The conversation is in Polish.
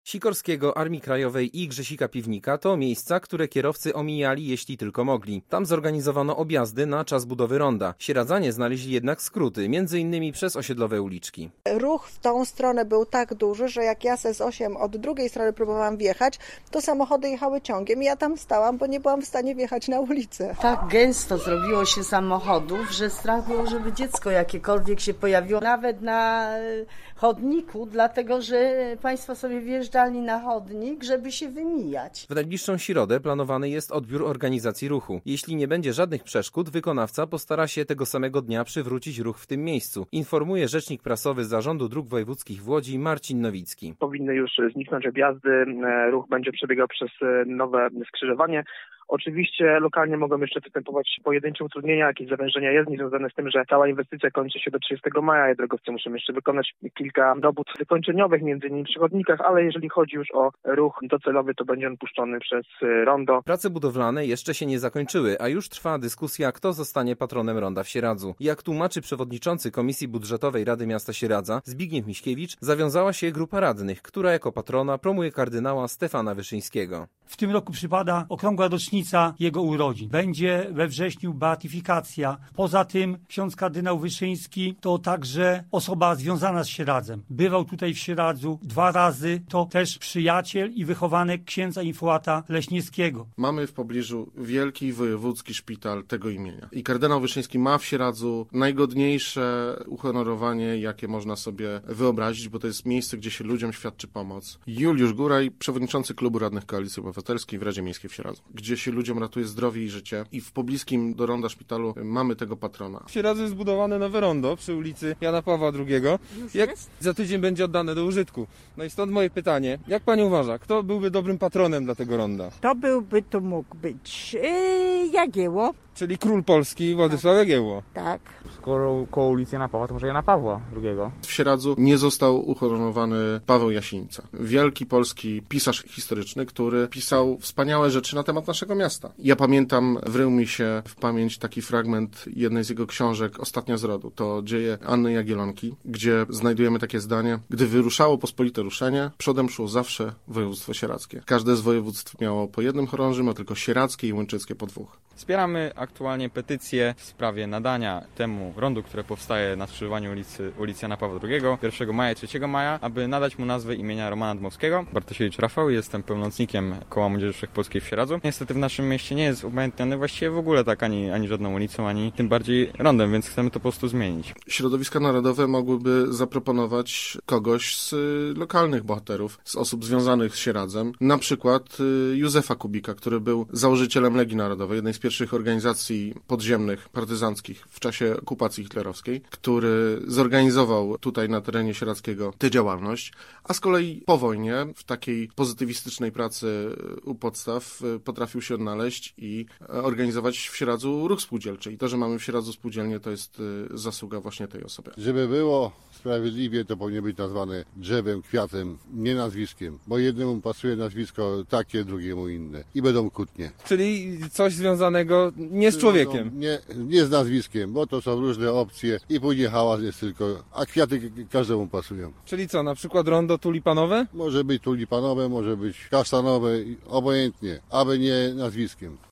Sikorskiego, Armii Krajowej i Grzesika Piwnika to miejsca, które kierowcy omijali, jeśli tylko mogli. Tam zorganizowano objazdy na czas budowy ronda. Sieradzanie znaleźli jednak skróty, m.in. przez osiedlowe uliczki. Ruch w tą stronę był tak duży, że jak ja z S8 od drugiej strony próbowałam wjechać, to samochody jechały ciągiem i ja tam stałam, bo nie byłam w stanie wjechać na ulicę. Tak gęsto zrobiło się samochodów, że strach było, żeby dziecko jakiekolwiek się pojawiło, nawet na chodniku, dlatego że państwo sobie wjeżdżali na chodnik, żeby się wymijać. W najbliższą środę planowany jest odbiór organizacji ruchu. Jeśli nie będzie żadnych przeszkód, wykonawca postara się tego samego dnia przywrócić ruch w tym miejscu, informuje rzecznik prasowy Zarządu Dróg Wojewódzkich w Łodzi Marcin Nowicki. Powinny już zniknąć objazdy, ruch będzie przebiegał przez nowe skrzyżowanie. Oczywiście lokalnie mogą jeszcze występować pojedyncze utrudnienia, jakieś zawężenia jezdni związane z tym, że cała inwestycja kończy się do 30 maja i drogowcy muszą jeszcze wykonać kilka robót wykończeniowych, między innymi przy chodnikach, ale jeżeli chodzi już o ruch docelowy, to będzie on puszczony przez rondo. Prace budowlane jeszcze się nie zakończyły, a już trwa dyskusja, kto zostanie patronem ronda w Sieradzu. Jak tłumaczy przewodniczący Komisji Budżetowej Rady Miasta Sieradza Zbigniew Miśkiewicz, zawiązała się grupa radnych, która jako patrona promuje kardynała Stefana Wyszyńskiego. W tym roku przypada okrągła rocznica jego urodzin. Będzie we wrześniu beatyfikacja. Poza tym ksiądz kardynał Wyszyński to także osoba związana z Sieradzem. Bywał tutaj w Sieradzu 2 razy. To też przyjaciel i wychowanek księdza Infołata Leśniewskiego. Mamy w pobliżu wielki wojewódzki szpital tego imienia. I kardynał Wyszyński ma w Sieradzu najgodniejsze uhonorowanie, jakie można sobie wyobrazić, bo to jest miejsce, gdzie się ludziom świadczy pomoc. Juliusz Góraj, przewodniczący Klubu Radnych Koalicji Obywatelskiej w Radzie Miejskiej w Sieradzu, gdzie się ludziom ratuje zdrowie i życie. I w pobliskim do ronda szpitalu mamy tego patrona. W Sieradzu jest zbudowane nowe rondo przy ulicy Jana Pawła II. Jak za tydzień będzie oddane do użytku. No i stąd moje pytanie. Jak pani uważa, kto byłby dobrym patronem dla tego ronda? To mógł być Jagiełło. Czyli król Polski Władysław Jagiełło. Tak. Skoro koło ulicy Jana Pawła, to może Jana Pawła II. W Sieradzu nie został uhonorowany Paweł Jasińca. Wielki polski pisarz historyczny, który pisał wspaniałe rzeczy na temat naszego miasta. Ja pamiętam, wrył mi się w pamięć taki fragment jednej z jego książek Ostatnia z rodu. To dzieje Anny Jagiellonki, gdzie znajdujemy takie zdanie: gdy wyruszało pospolite ruszenie, przodem szło zawsze województwo sieradzkie. Każde z województw miało po jednym chorążym, a tylko sieradzkie i łęczyckie po 2. Wspieramy aktualnie petycję w sprawie nadania temu rondu, które powstaje na skrzyżowaniu ulicy Jana Pawła II 1 maja i 3 maja, aby nadać mu nazwę imienia Romana Dmowskiego. Bartosiewicz Rafał, jestem pełnomocnikiem Koła Młodzieży Wszechpolskiej w Sieradzu. Niestety w naszym mieście nie jest upamiętniony właściwie w ogóle tak ani żadną ulicą, ani tym bardziej rondem, więc chcemy to po prostu zmienić. Środowiska narodowe mogłyby zaproponować kogoś z lokalnych bohaterów, z osób związanych z Sieradzem, na przykład Józefa Kubika, który był założycielem Legii Narodowej, jednej z pierwszych organizacji podziemnych, partyzanckich w czasie okupacji hitlerowskiej, który zorganizował tutaj na terenie sieradzkiego tę działalność, a z kolei po wojnie w takiej pozytywistycznej pracy u podstaw potrafił się odnaleźć i organizować w Sieradzu ruch spółdzielczy. I to, że mamy w Sieradzu spółdzielnię, to jest zasługa właśnie tej osoby. Żeby było sprawiedliwie, to powinien być nazwane drzewem, kwiatem, nie nazwiskiem, bo jednemu pasuje nazwisko takie, drugiemu inne i będą kłótnie. Czyli coś związanego nie z człowiekiem. Nie z nazwiskiem, bo to są różne opcje i później hałas jest tylko, a kwiaty każdemu pasują. Czyli co, na przykład rondo tulipanowe? Może być tulipanowe, może być kasztanowe, obojętnie, aby nie nazwiskiem.